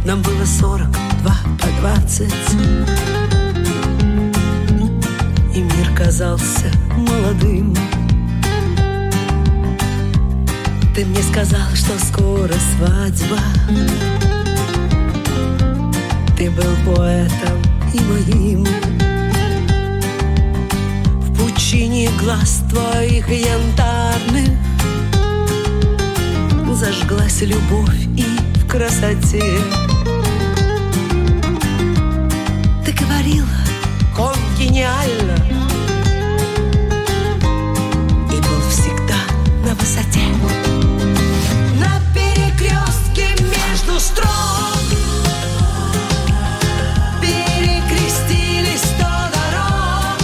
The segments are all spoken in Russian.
Нам было 42 по 20, и мир казался молодым. Ты мне сказал, что скоро свадьба. Ты был поэтом и моим. В пучине глаз твоих янтарных зажглась любовь и в красоте. Ты говорила, он гениально, и был всегда на высоте. На перекрестке между строк перекрестились 100 дорог,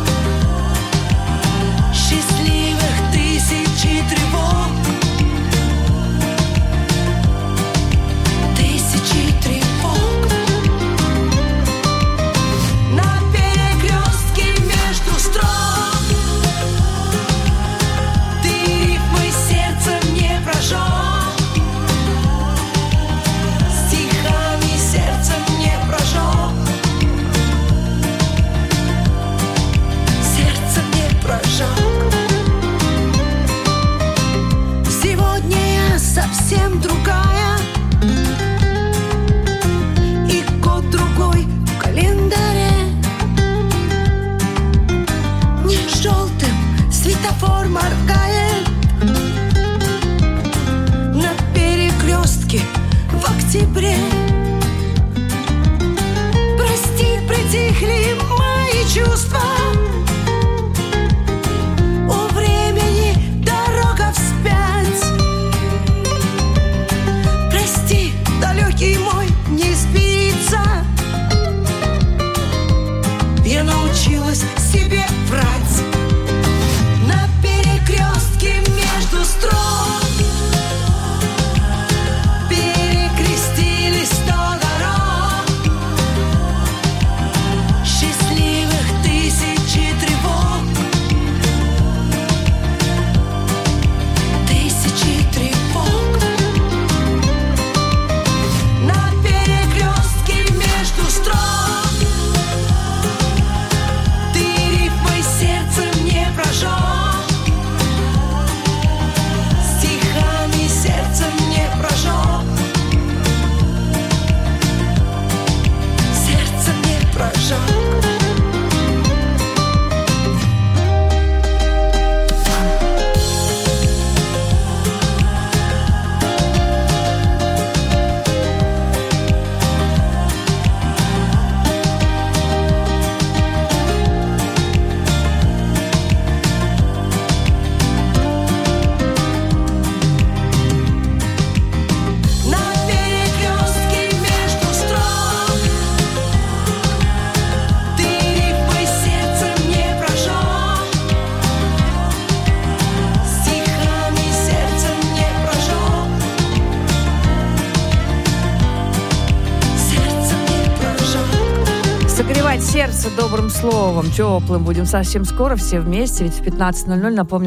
счастливых тысячи тревог, тысячи тревог. На перекрестке между строк ты рифмой сердца мне прожег, стихами сердце мне прожег, сердце мне прожег. Сегодня я совсем другая, и год другой в календаре. Не желтым светофор моргает на перекрестке в октябре. Прости, притихли мои чувства. У времени дорога вспять. Прости, далекий мой, не спится. Я научилась себе врать. На перекрестке между строк перекрестились 100 дорог, счастливых тысячи тревог, тысячи тревог. На перекрестке между строк ты рифмой сердце мне прожег, стихами сердце мне прожег, сердце мне прожег. На перекрестке между строк ты рифмой сердце мне прожег, стихами сердце мне прожег, сердце мне прожег. Согревать сердце добрым словом, теплым будем совсем скоро все вместе, ведь в 15:00, напомню,